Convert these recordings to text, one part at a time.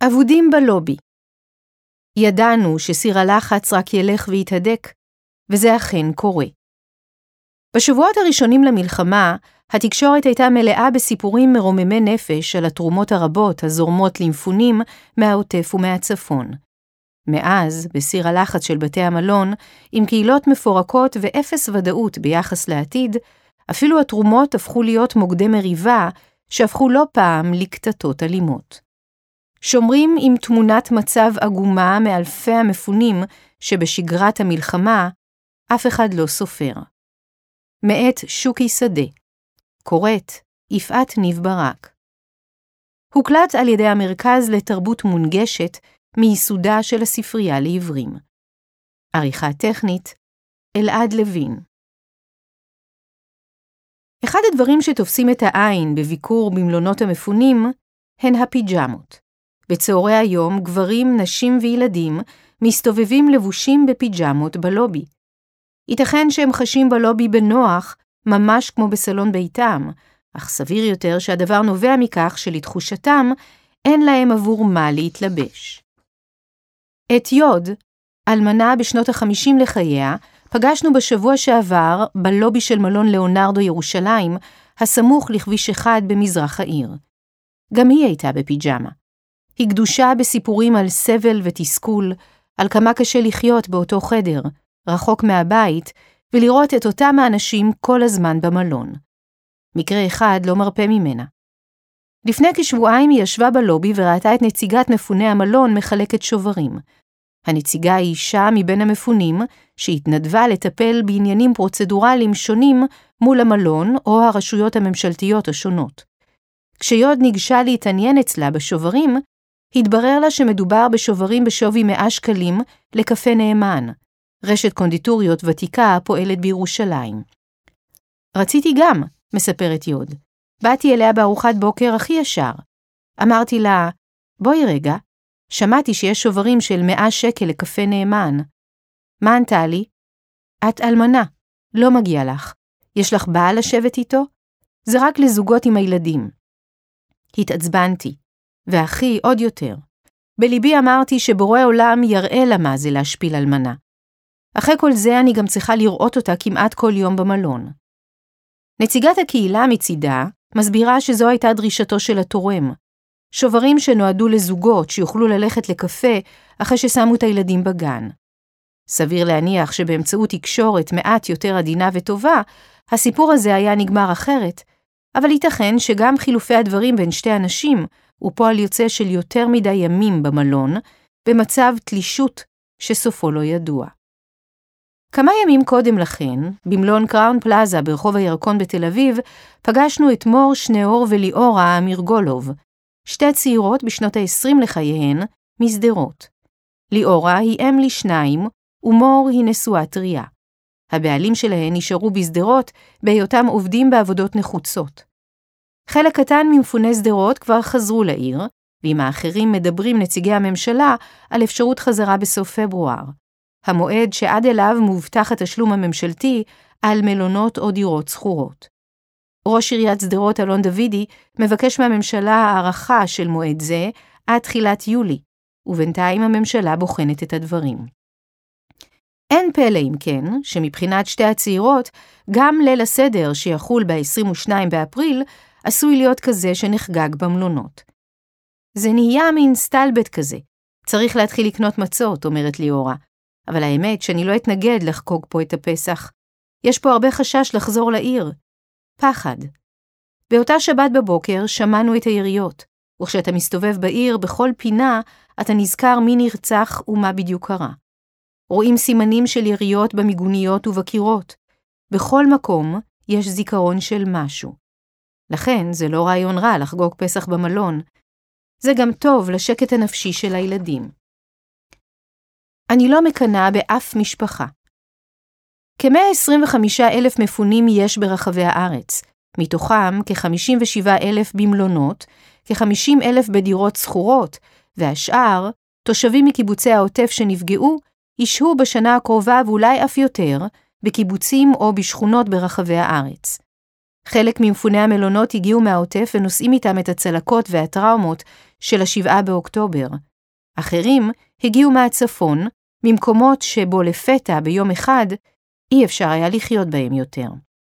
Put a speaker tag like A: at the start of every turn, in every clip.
A: עבודים בלובי. ידענו שסיר הלחץ רק ילך ויתהדק, וזה אכן קורה. בשבועות הראשונים למלחמה, התקשורת הייתה מלאה בסיפורים מרוממי נפש על התרומות הרבות הזורמות למפונים מהעוטף ומהצפון. מאז, בסיר הלחץ של בתי המלון, עם קהילות מפורקות ואפס ודאות ביחס לעתיד, אפילו התרומות הפכו להיות מוקדי מריבה שהפכו לא פעם לקטטות אלימות. שומרים עם תמונת מצב עגומה מאלפי המפונים שבשגרת המלחמה אף אחד לא סופר. מאת שוקי שדה, קוראת יפעת ניב ברק. הוקלט על ידי המרכז לתרבות מונגשת מייסודה של הספרייה לעברים. עריכה טכנית, אלעד לוין. אחד הדברים שתופסים את העין בביקור במלונות המפונים הן הפיג'מות. בצהרי היום גברים, נשים וילדים מסתובבים לבושים בפיג'מות בלובי. ייתכן שהם חשים בלובי בנוח, ממש כמו בסלון ביתם, אך סביר יותר שהדבר נובע מכך שלתחושתם אין להם עבור מה להתלבש. את יוד, אלמנה בשנות ה-50 לחייה, פגשנו בשבוע שעבר בלובי של מלון לאונרדו ירושלים, הסמוך לכביש 1 במזרח העיר. גם היא הייתה בפיג'מה. היא גדושה בסיפורים על סבל ותסכול, על כמה קשה לחיות באותו חדר, רחוק מהבית, ולראות את אותם האנשים כל הזמן במלון. מקרה אחד לא מרפא ממנה. לפני כשבועיים היא ישבה בלובי וראתה את נציגת מפוני המלון מחלקת שוברים. הנציגה היא אישה מבין המפונים שהתנדבה לטפל בעניינים פרוצדורליים שונים מול המלון או הרשויות הממשלתיות השונות. כשיוד ניגשה להתעניין אצלה בשוברים, התברר לה שמדובר בשוברים בשווי 100 שקלים לקפה נאמן, רשת קונדיטוריות ותיקה הפועלת בירושלים. רציתי גם, מספרת יוד. באתי אליה בארוחת בוקר הכי ישר. אמרתי לה, בואי רגע, שמעתי שיש שוברים של 100 שקל לקפה נאמן. מה ענתה לי? את אלמנה, לא מגיע לך. יש לך בעל לשבת איתו? זה רק לזוגות עם הילדים. התעצבנתי, ואחי עוד יותר. בליבי אמרתי שבורא עולם יראה לה מה זה להשפיל אלמנה. אחרי כל זה אני גם צריכה לראות אותה כמעט כל יום במלון. נציגת הקהילה מצידה מסבירה שזו הייתה דרישתו של התורם. שוברים שנועדו לזוגות שיוכלו ללכת לקפה אחרי ששמו את הילדים בגן. סביר להניח שבאמצעות תקשורת מעט יותר עדינה וטובה, הסיפור הזה היה נגמר אחרת, אבל ייתכן שגם חילופי הדברים בין שתי אנשים הוא פועל יוצא של יותר מדי ימים במלון, במצב תלישות שסופו לא ידוע. כמה ימים קודם לכן, במלון קראון פלאזה ברחוב הירקון בתל אביב, פגשנו את מור, שניאור וליאורה אמירגולוב, שתי צעירות בשנות ה-20 לחייהן, מסדרות. ליאורה היא אם לשניים, ומור היא נשואה טריה. הבעלים שלהן נשארו בסדרות בהיותם עובדים בעבודות נחוצות. חלק קטן ממפוני סדרות כבר חזרו לעיר, ועם האחרים מדברים נציגי הממשלה על אפשרות חזרה בסוף פברואר. המועד שעד אליו מובטח התשלום הממשלתי על מלונות או דירות שכורות. ראש עיריית סדרות אלון דוידי מבקש מהממשלה הערכה של מועד זה עד תחילת יולי, ובינתיים הממשלה בוחנת את הדברים. אין פלא אם כן, שמבחינת שתי הצעירות, גם ליל הסדר שיחול ב-22 באפריל, עשוי להיות כזה שנחגג במלונות. זה נהיה מין סטלבט כזה. צריך להתחיל לקנות מצות, אומרת ליאורה. אבל האמת שאני לא אתנגד לחגוג פה את הפסח. יש פה הרבה חשש לחזור לעיר. פחד. באותה שבת בבוקר שמענו את היריות, וכשאתה מסתובב בעיר בכל פינה, אתה נזכר מי נרצח ומה בדיוק קרה. רואים סימנים של יריות במיגוניות ובקירות. בכל מקום יש זיכרון של משהו. לכן זה לא רעיון רע לחגוג פסח במלון. זה גם טוב לשקט הנפשי של הילדים. אני לא מקנה באף משפחה. כ-125,000 מפונים יש ברחבי הארץ, מתוכם כ-57,000 במלונות, כ-50,000 בדירות שכורות, והשאר, תושבים מקיבוצי העוטף שנפגעו, ישהו בשנה הקרובה ואולי אף יותר, בקיבוצים או בשכונות ברחבי הארץ. חלק ממפוני המלונות הגיעו מהעוטף ונושאים איתם את הצלקות והטראומות של 7 באוקטובר. אחרים הגיעו מהצפון, ממקומות שבו לפתע ביום אחד אי אפשר היה לחיות בהם יותר.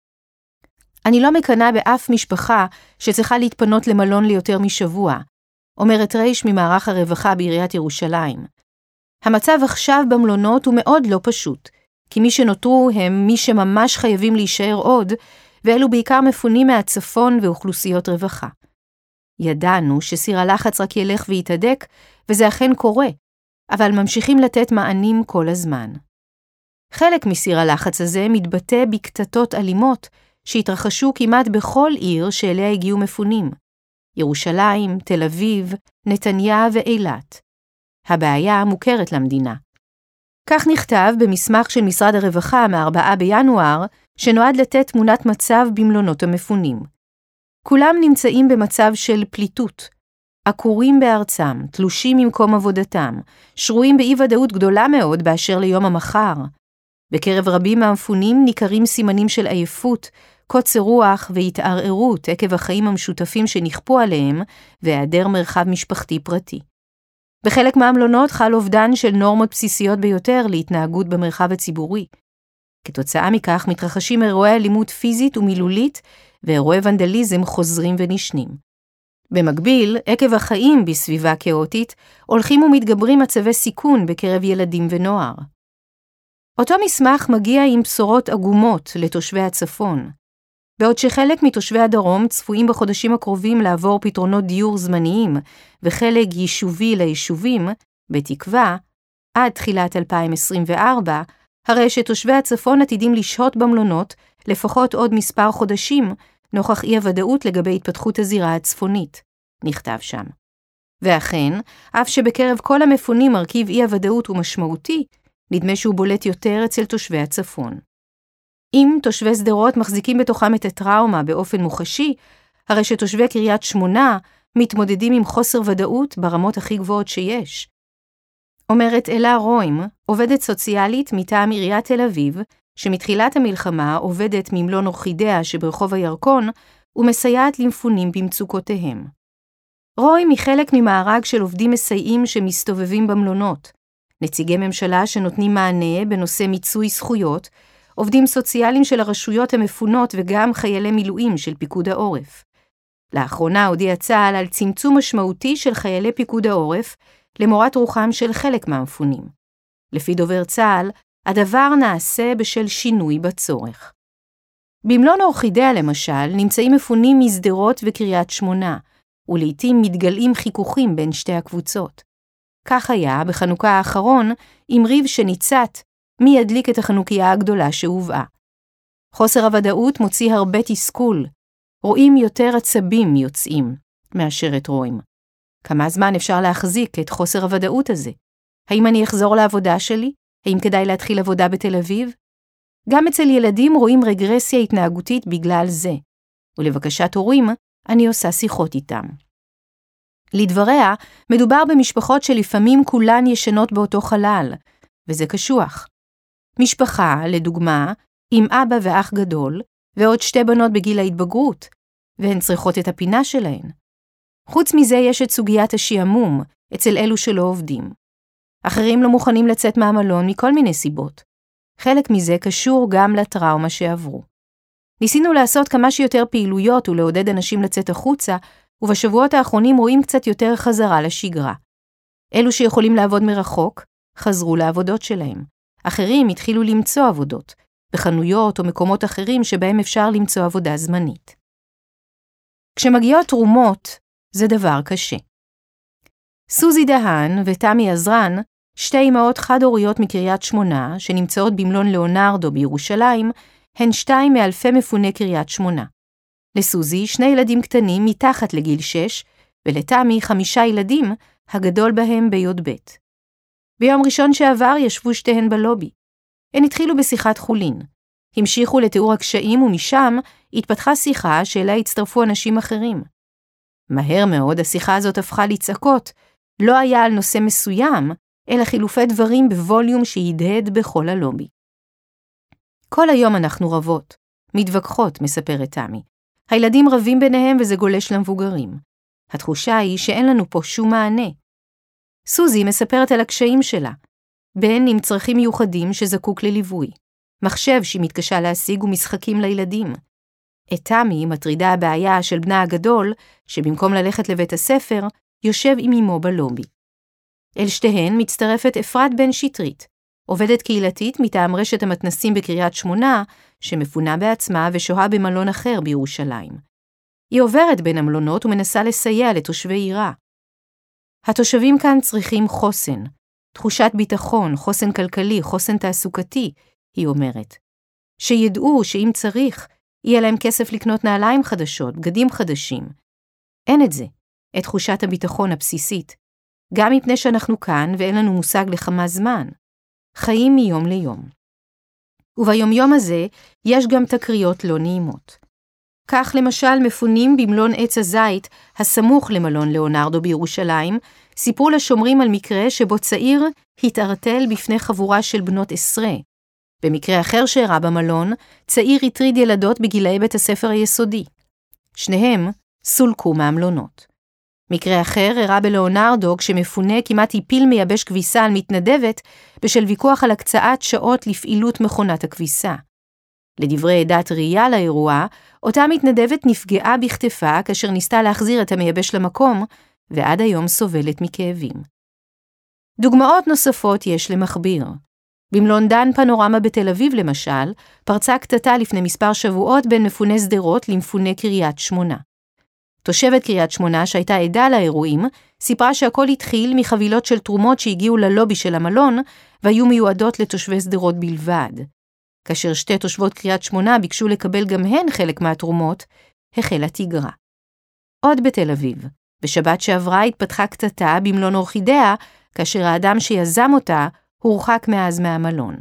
A: אני לא מקנה באף משפחה שצריכה להתפנות למלון ליותר משבוע, אומרת ריש ממערך הרווחה בעיריית ירושלים. המצב עכשיו במלונות הוא מאוד לא פשוט, כי מי שנותרו הם מי שממש חייבים להישאר עוד, ואלו בעיקר מפונים מהצפון ואוכלוסיות רווחה. ידענו שסיר הלחץ רק ילך ויתהדק, וזה אכן קורה, אבל ממשיכים לתת מענים כל הזמן. חלק מסיר הלחץ הזה מתבטא בקטטות אלימות, שהתרחשו כמעט בכל עיר שאליה הגיעו מפונים. ירושלים, תל אביב, נתניה ואילת. הבעיה מוכרת למדינה. כך נכתב במסמך של משרד הרווחה מ-4 בינואר, שנועד לתת תמונת מצב במלונות המפונים. כולם נמצאים במצב של פליטות, עקורים בארצם, תלושים ממקום עבודתם, שרויים באי-ודאות גדולה מאוד באשר ליום המחר. בקרב רבים מהמפונים ניכרים סימנים של עייפות, קוצר רוח והתערערות עקב החיים המשותפים שנכפו עליהם והיעדר מרחב משפחתי פרטי. בחלק מהמלונות חל אובדן של נורמות בסיסיות ביותר להתנהגות במרחב הציבורי. כתוצאה מכך מתרחשים אירועי אלימות פיזית ומילולית ואירועי ונדליזם חוזרים ונשנים. במקביל, עקב החיים בסביבה כאוטית, הולכים ומתגברים מצבי סיכון בקרב ילדים ונוער. אותו מסמך מגיע עם בשורות עגומות לתושבי הצפון. בעוד שחלק מתושבי הדרום צפויים בחודשים הקרובים לעבור פתרונות דיור זמניים וחלק יישובי ליישובים, בתקווה, עד תחילת 2024, הרי שתושבי הצפון עתידים לשהות במלונות לפחות עוד מספר חודשים, נוכח אי-הוודאות לגבי התפתחות הזירה הצפונית, נכתב שם. ואכן, אף שבקרב כל המפונים מרכיב אי-הוודאות הוא משמעותי, נדמה שהוא בולט יותר אצל תושבי הצפון. אם תושבי שדרות מחזיקים בתוכם את הטראומה באופן מוחשי, הרי שתושבי קריית שמונה מתמודדים עם חוסר ודאות ברמות הכי גבוהות שיש. אומרת אלה רוים, עובדת סוציאלית מטעם עיריית תל אביב, שמתחילת המלחמה עובדת ממלון אורחידאה שברחוב הירקון, ומסייעת למפונים במצוקותיהם. רוים היא חלק ממארג של עובדים מסייעים שמסתובבים במלונות, נציגי ממשלה שנותנים מענה בנושא מיצוי זכויות, עובדים סוציאליים של הרשויות המפונות וגם חיילי מילואים של פיקוד העורף. לאחרונה הודיע צה"ל על צמצום משמעותי של חיילי פיקוד העורף למורת רוחם של חלק מהמפונים. לפי דובר צה"ל, הדבר נעשה בשל שינוי בצורך. במלון אורחידאה למשל נמצאים מפונים משדרות וקריית שמונה, ולעיתים מתגלעים חיכוכים בין שתי הקבוצות. כך היה בחנוכה האחרון עם ריב שניצת מי ידליק את החנוכיה הגדולה שהובאה. חוסר הוודאות מוציא הרבה תסכול, רואים יותר עצבים יוצאים מאשר את רואים. כמה זמן אפשר להחזיק את חוסר הוודאות הזה? האם אני אחזור לעבודה שלי? האם כדאי להתחיל עבודה בתל אביב? גם אצל ילדים רואים רגרסיה התנהגותית בגלל זה, ולבקשת הורים אני עושה שיחות איתם. לדבריה, מדובר במשפחות שלפעמים כולן ישנות באותו חלל, וזה קשוח. משפחה, לדוגמה, עם אבא ואח גדול, ועוד 2 בנות בגיל ההתבגרות, והן צריכות את הפינה שלהן. חוץ מזה יש את סוגיית השעמום, אצל אלו שלא עובדים. אחרים לא מוכנים לצאת מהמלון מכל מיני סיבות. חלק מזה קשור גם לטראומה שעברו. ניסינו לעשות כמה שיותר פעילויות ולעודד אנשים לצאת החוצה, ובשבועות האחרונים רואים קצת יותר חזרה לשגרה. אלו שיכולים לעבוד מרחוק, חזרו לעבודות שלהם. אחרים התחילו למצוא עבודות, בחנויות או מקומות אחרים שבהם אפשר למצוא עבודה זמנית. כשמגיעות תרומות, זה דבר קשה. סוזי דהן ותמי עזרן, 2 אמהות חד-הוריות מקריית שמונה, שנמצאות במלון ליאונרדו בירושלים, הן 2 מאלפי מפוני קריית שמונה. לסוזי 2 ילדים קטנים מתחת לגיל 6, ולתמי 5 ילדים, הגדול בהם בי"ב. ביום ראשון שעבר ישבו שתיהן בלובי. הן התחילו בשיחת חולין. המשיכו לתיאור הקשיים ומשם התפתחה שיחה שאליה הצטרפו אנשים אחרים. מהר מאוד השיחה הזאת הפכה לצעקות, לא היה על נושא מסוים, אלא חילופי דברים בווליום שהדהד בכל הלובי. כל היום אנחנו רבות, מתווכחות, מספרת תמי. הילדים רבים ביניהם וזה גולש למבוגרים. התחושה היא שאין לנו פה שום מענה. סוזי מספרת על הקשיים שלה. בן עם צרכים מיוחדים שזקוק לליווי. מחשב שהיא מתקשה להשיג ומשחקים לילדים. את תמי מטרידה הבעיה של בנה הגדול, שבמקום ללכת לבית הספר, יושב עם אמו בלובי. אל שתיהן מצטרפת אפרת בן שטרית, עובדת קהילתית מטעם רשת המתנסים בקריית שמונה, שמפונה בעצמה ושוהה במלון אחר בירושלים. היא עוברת בין המלונות ומנסה לסייע לתושבי עירה. התושבים כאן צריכים חוסן, תחושת ביטחון, חוסן כלכלי, חוסן תעסוקתי, היא אומרת. שידעו שאם צריך, יהיה להם כסף לקנות נעליים חדשות, בגדים חדשים. אין את זה, את תחושת הביטחון הבסיסית, גם מפני שאנחנו כאן ואין לנו מושג לכמה זמן. חיים מיום ליום. וביומיום הזה יש גם תקריות לא נעימות. כך למשל מפונים במלון עץ הזית, הסמוך למלון ליאונרדו בירושלים, סיפרו לשומרים על מקרה שבו צעיר התערטל בפני חבורה של בנות 10. במקרה אחר שאירע במלון, צעיר הטריד ילדות בגילאי בית הספר היסודי. שניהם סולקו מהמלונות. מקרה אחר אירע בליאונרדו כשמפונה כמעט הפיל מייבש כביסה על מתנדבת בשל ויכוח על הקצאת שעות לפעילות מכונת הכביסה. לדברי עדת ראייה לאירוע, אותה מתנדבת נפגעה בכתפה כאשר ניסתה להחזיר את המייבש למקום, ועד היום סובלת מכאבים. דוגמאות נוספות יש למכביר. במלון דן פנורמה בתל אביב למשל, פרצה קטטה לפני מספר שבועות בין מפוני שדרות למפוני קריית שמונה. תושבת קריית שמונה שהייתה עדה לאירועים, סיפרה שהכל התחיל מחבילות של תרומות שהגיעו ללובי של המלון, והיו מיועדות לתושבי שדרות בלבד. כאשר שתי תושבות קריית שמונה ביקשו לקבל גם הן חלק מהתרומות, החלה תיגרה. עוד בתל אביב, בשבת שעברה התפתחה קטטה במלון אורחידאה, כאשר האדם שיזם אותה הורחק מאז מהמלון.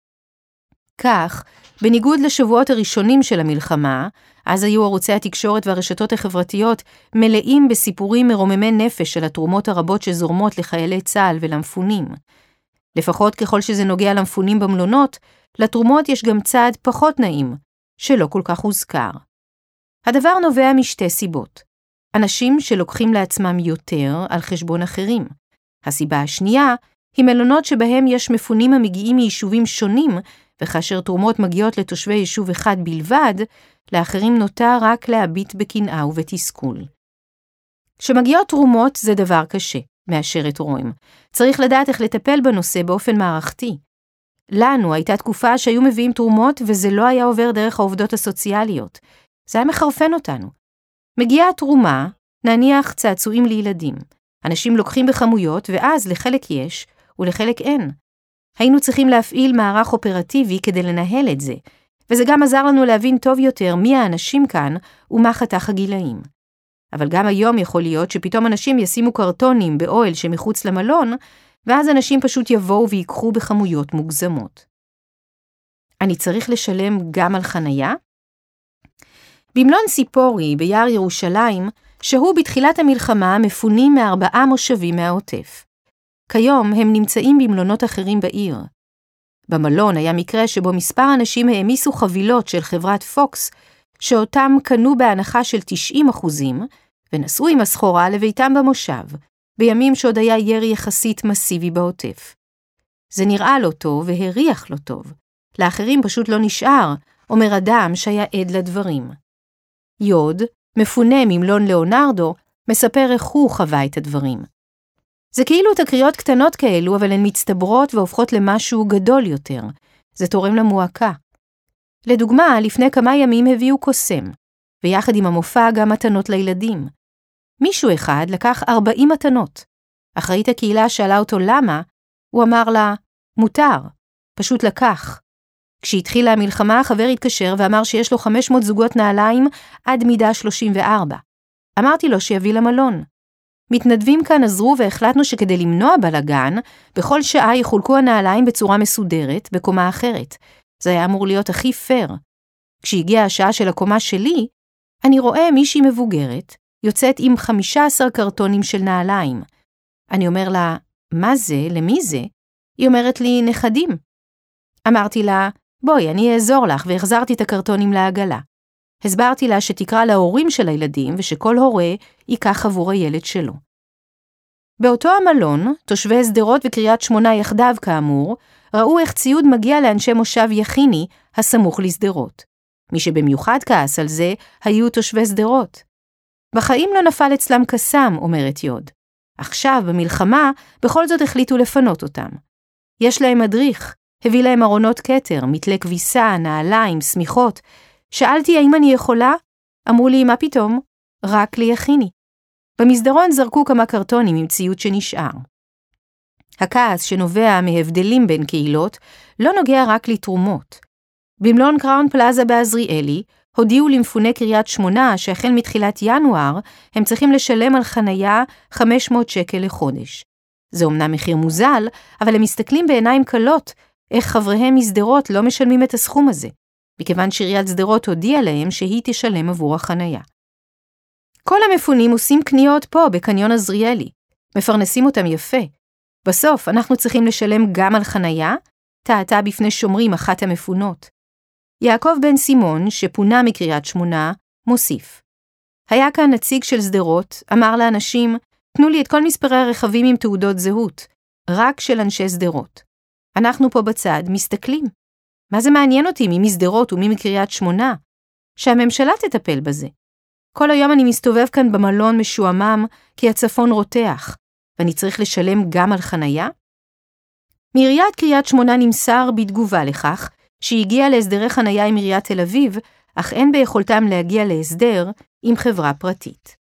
A: כך, בניגוד לשבועות הראשונים של המלחמה, אז היו ערוצי התקשורת והרשתות החברתיות מלאים בסיפורים מרוממי נפש על התרומות הרבות שזורמות לחיילי צה"ל ולמפונים. לפחות ככל שזה נוגע למפונים במלונות, לתרומות יש גם צעד פחות נעים, שלא כל כך הוזכר. הדבר נובע משתי סיבות. אנשים שלוקחים לעצמם יותר על חשבון אחרים. הסיבה השנייה היא מלונות שבהם יש מפונים המגיעים מיישובים שונים, וכאשר תרומות מגיעות לתושבי יישוב אחד בלבד, לאחרים נותר רק להביט בקנאה ובתסכול. כשמגיעות תרומות זה דבר קשה, מאשרת רואים. צריך לדעת איך לטפל בנושא באופן מערכתי. לנו הייתה תקופה שהיו מביאים תרומות וזה לא היה עובר דרך העובדות הסוציאליות. זה היה מחרפן אותנו. מגיעה תרומה, נניח צעצועים לילדים. אנשים לוקחים בכמויות ואז לחלק יש ולחלק אין. היינו צריכים להפעיל מערך אופרטיבי כדי לנהל את זה, וזה גם עזר לנו להבין טוב יותר מי האנשים כאן ומה חתך הגילאים. אבל גם היום יכול להיות שפתאום אנשים ישימו קרטונים באוהל שמחוץ למלון, ואז אנשים פשוט יבואו ויקחו בכמויות מוגזמות. אני צריך לשלם גם על חנייה? במלון סיפורי ביער ירושלים, שהוא בתחילת המלחמה מפונים מ4 מושבים מהעוטף. כיום הם נמצאים במלונות אחרים בעיר. במלון היה מקרה שבו מספר אנשים העמיסו חבילות של חברת פוקס, שאותם קנו בהנחה של 90%, ונסעו עם הסחורה לביתם במושב, בימים שעוד היה ירי יחסית מסיבי בעוטף. זה נראה לא טוב והריח לא טוב. לאחרים פשוט לא נשאר, אומר אדם שהיה עד לדברים. יוד, מפונה ממלון ליאונרדו, מספר איך הוא חווה את הדברים. זה כאילו תקריות קטנות כאלו, אבל הן מצטברות והופכות למשהו גדול יותר. זה תורם למועקה. לדוגמה, לפני כמה ימים הביאו קוסם, ויחד עם המופע גם מתנות לילדים. מישהו אחד לקח 40 מתנות. אחראית הקהילה שאלה אותו למה, הוא אמר לה, מותר, פשוט לקח. כשהתחילה המלחמה, החבר התקשר ואמר שיש לו 500 זוגות נעליים עד מידה 34. אמרתי לו שיביא למלון. מתנדבים כאן עזרו והחלטנו שכדי למנוע בלגן, בכל שעה יחולקו הנעליים בצורה מסודרת בקומה אחרת. זה היה אמור להיות הכי פייר. כשהגיעה השעה של הקומה שלי, אני רואה מישהי מבוגרת, יוצאת עם 15 קרטונים של נעליים. אני אומר לה, מה זה? למי זה? היא אומרת לי, נכדים. אמרתי לה, בואי, אני אעזור לך, והחזרתי את הקרטונים לעגלה. הסברתי לה שתקרא להורים של הילדים ושכל הורה ייקח עבור הילד שלו. באותו המלון, תושבי שדרות וקריית שמונה יחדיו כאמור, ראו איך ציוד מגיע לאנשי מושב יחיני הסמוך לשדרות. מי שבמיוחד כעס על זה היו תושבי שדרות. בחיים לא נפל אצלם קסם, אומרת יוד. עכשיו, במלחמה, בכל זאת החליטו לפנות אותם. יש להם מדריך, הביא להם ארונות כתר, מתלי כביסה, נעליים, סמיכות. שאלתי האם אני יכולה? אמרו לי, מה פתאום? רק ליחיני. במסדרון זרקו כמה קרטונים עם ציוד שנשאר. הכעס שנובע מהבדלים בין קהילות לא נוגע רק לתרומות. במלון קראון פלאזה בעזריאלי הודיעו למפוני קריית שמונה שהחל מתחילת ינואר הם צריכים לשלם על חנייה 500 שקל לחודש. זה אומנם מחיר מוזל, אבל הם מסתכלים בעיניים קלות איך חבריהם משדרות לא משלמים את הסכום הזה, מכיוון שעיריית שדרות הודיעה להם שהיא תשלם עבור החנייה. כל המפונים עושים קניות פה בקניון עזריאלי, מפרנסים אותם יפה. בסוף אנחנו צריכים לשלם גם על חנייה, טעתה בפני שומרים אחת המפונות. יעקב בן סימון, שפונה מקריית שמונה, מוסיף. היה כאן נציג של שדרות, אמר לאנשים, תנו לי את כל מספרי הרכבים עם תעודות זהות, רק של אנשי שדרות. אנחנו פה בצד מסתכלים. מה זה מעניין אותי מי משדרות ומי מקריית שמונה? שהממשלה תטפל בזה. כל היום אני מסתובב כאן במלון משועמם, כי הצפון רותח, ואני צריך לשלם גם על חנייה? מעיריית קריית שמונה נמסר בתגובה לכך, שהגיעה להסדרי חנייה עם עיריית תל אביב, אך אין ביכולתם להגיע להסדר עם חברה פרטית.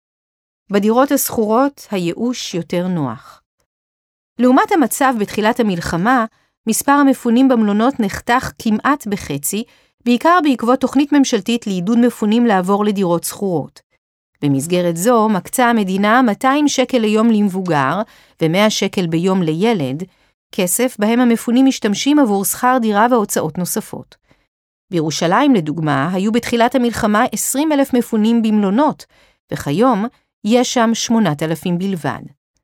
A: בדירות הסחורות הייאוש יותר נוח. לעומת המצב בתחילת המלחמה, מספר המפונים במלונות נחתך כמעט בחצי, בעיקר בעקבות תוכנית ממשלתית לעידוד מפונים לעבור לדירות סחורות. במסגרת זו מקצה המדינה 200 שקל ליום למבוגר ו100 שקל ביום לילד, כסף בהם המפונים משתמשים עבור שכר דירה והוצאות נוספות. בירושלים, לדוגמה, היו בתחילת המלחמה 20,000 מפונים במלונות, וכיום יש שם 8,000 בלבד.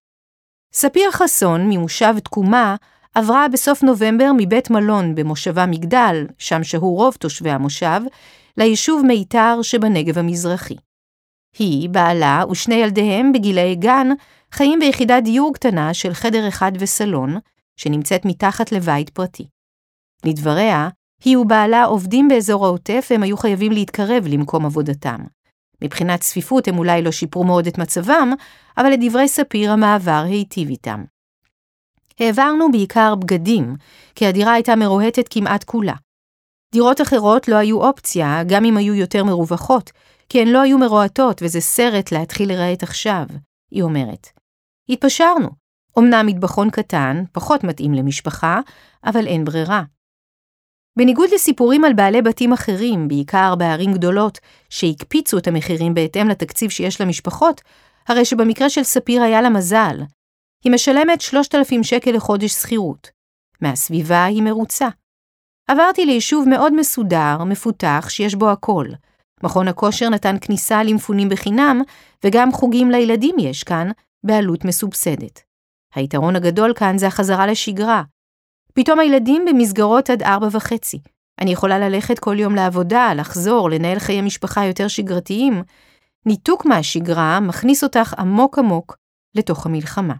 A: ספיר חסון, ממושב תקומה, עברה בסוף נובמבר מבית מלון במושבה מגדל, שם שהו רוב תושבי המושב, ליישוב מיתר שבנגב המזרחי. היא, בעלה ושני ילדיהם בגילי גן, חיים ביחידת דיור קטנה של חדר אחד וסלון, שנמצאת מתחת לבית פרטי. לדבריה, היא ובעלה עובדים באזור העוטף והם היו חייבים להתקרב למקום עבודתם. מבחינת צפיפות הם אולי לא שיפרו מאוד את מצבם, אבל לדברי ספיר המעבר היטיב איתם. העברנו בעיקר בגדים, כי הדירה הייתה מרוהטת כמעט כולה. דירות אחרות לא היו אופציה, גם אם היו יותר מרווחות, כי הן לא היו מרועטות וזה סרט להתחיל לרהט עכשיו, היא אומרת. התפשרנו. אמנם מטבחון קטן, פחות מתאים למשפחה, אבל אין ברירה. בניגוד לסיפורים על בעלי בתים אחרים, בעיקר בערים גדולות, שהקפיצו את המחירים בהתאם לתקציב שיש למשפחות, הרי שבמקרה של ספיר היה לה מזל. היא משלמת 3,000 שקל לחודש שכירות. מהסביבה היא מרוצה. עברתי ליישוב מאוד מסודר, מפותח, שיש בו הכל. מכון הכושר נתן כניסה למפונים בחינם, וגם חוגים לילדים יש כאן, בעלות מסובסדת. היתרון הגדול כאן זה החזרה לשגרה. פתאום הילדים במסגרות עד 4:30. אני יכולה ללכת כל יום לעבודה, לחזור, לנהל חיי משפחה יותר שגרתיים. ניתוק מהשגרה מכניס אותך עמוק עמוק לתוך המלחמה.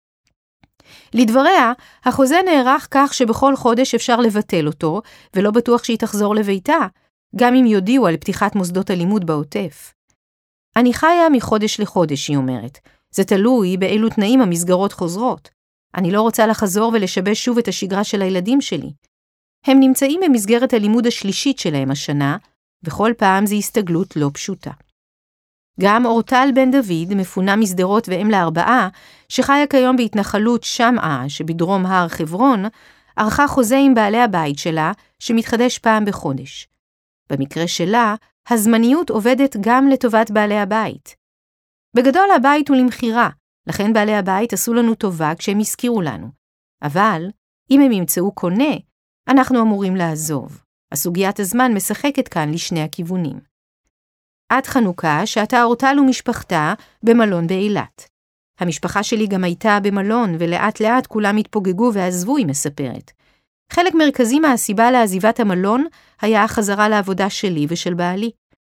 A: לדבריה, החוזה נערך כך שבכל חודש אפשר לבטל אותו, ולא בטוח שהיא תחזור לביתה, גם אם יודיעו על פתיחת מוסדות הלימוד בעוטף. אני חיה מחודש לחודש, היא אומרת. זה תלוי באילו תנאים המסגרות חוזרות. אני לא רוצה לחזור ולשבש שוב את השגרה של הילדים שלי. הם נמצאים במסגרת הלימוד השלישית שלהם השנה, וכל פעם זו הסתגלות לא פשוטה. גם אורטל בן דוד, מפונה משדרות ואם ל4, שחיה כיום בהתנחלות שמעה שבדרום הר חברון, ערכה חוזה עם בעלי הבית שלה, שמתחדש פעם בחודש. במקרה שלה, הזמניות עובדת גם לטובת בעלי הבית. בגדול הבית הוא למחירה, לכן בעלי הבית עשו לנו טובה כשהם הזכירו לנו. אבל, אם הם ימצאו קונה, אנחנו אמורים לעזוב. הסוגיית הזמן משחקת כאן לשני הכיוונים. עד חנוכה שעתה אורטל ומשפחתה במלון באילת. המשפחה שלי גם הייתה במלון ולאט לאט כולם התפוגגו ועזבו, היא מספרת. חלק מרכזי מהסיבה לעזיבת המלון היה החזרה לעבודה שלי ושל בעלי.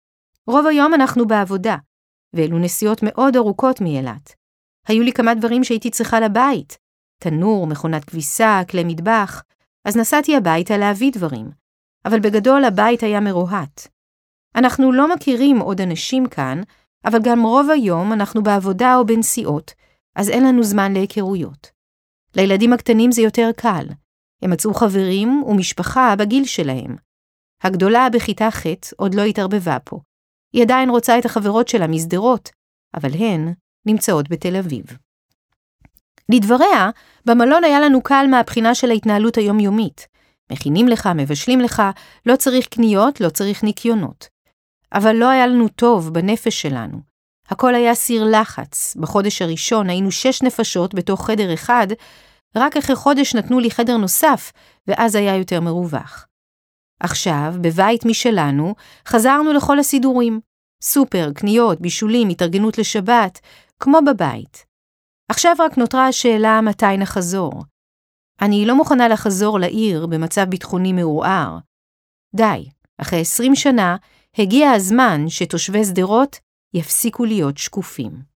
A: רוב היום אנחנו בעבודה, ואלו נסיעות מאוד ארוכות מאילת. היו לי כמה דברים שהייתי צריכה לבית, תנור, מכונת כביסה, כלי מטבח, אז נסעתי הביתה להביא דברים, אבל בגדול הבית היה מרוהט. אנחנו לא מכירים עוד אנשים כאן, אבל גם רוב היום אנחנו בעבודה או בנסיעות, אז אין לנו זמן להיכרויות. לילדים הקטנים זה יותר קל. הם מצאו חברים ומשפחה בגיל שלהם. הגדולה בכיתה ח' עוד לא התערבבה פה. היא עדיין רוצה את החברות שלה מסדרות, אבל הן נמצאות בתל אביב. לדבריה, במלון היה לנו קל מהבחינה של ההתנהלות היומיומית. מכינים לך, מבשלים לך, לא צריך קניות, לא צריך ניקיונות. אבל לא היה לנו טוב בנפש שלנו. הכל היה סיר לחץ. בחודש הראשון היינו 6 נפשות בתוך חדר אחד, רק אחרי חודש נתנו לי חדר נוסף, ואז היה יותר מרווח. עכשיו, בבית משלנו, חזרנו לכל הסידורים. סופר, קניות, בישולים, התארגנות לשבת, כמו בבית. עכשיו רק נותרה השאלה מתי נחזור. אני לא מוכנה לחזור לעיר במצב ביטחוני מעורער. די, אחרי 20 שנה, הגיע הזמן שתושבי שדרות יפסיקו להיות שקופים.